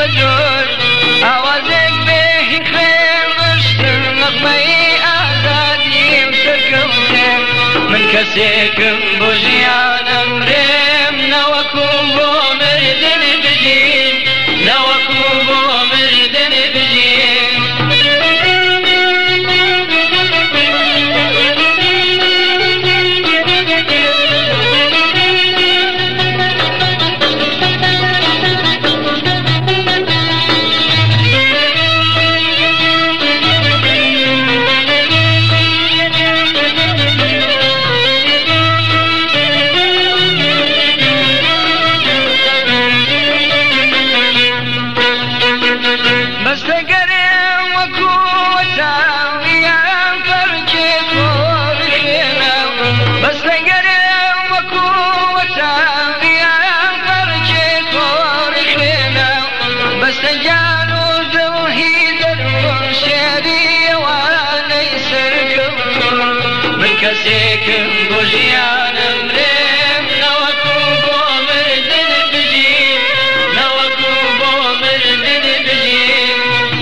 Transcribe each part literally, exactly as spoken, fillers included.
جۆر ئاوازێک بێهی خوێن بەشتر نەغمەی ئازادیم سەرکەوتێ من کەسێکم بۆ ژیانم رێم نەوەکو بۆ مردن بژین نەوەکو بۆ مردن بژین کەسێکم بۆ ژیانم رێم نەوەکو بۆ مردن بژین نەوەکو بۆ مردن بژین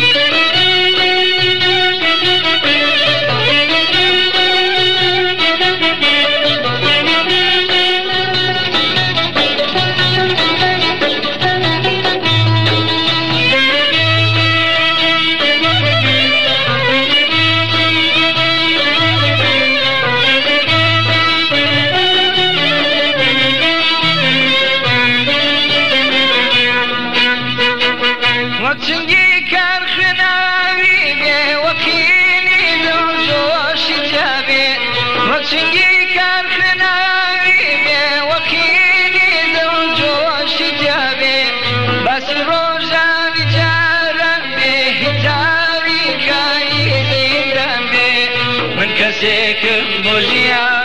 وەچنگی کارخناوی بێ وەکیلی دڵجۆشی جابێ وەچنگی کارخناوی بێ وەکیلی دڵجۆشی جابێ باسی ڕۆژانی جاران بێ هیتاوی کاری زیندان بێ من کەسێکم بۆ ژیان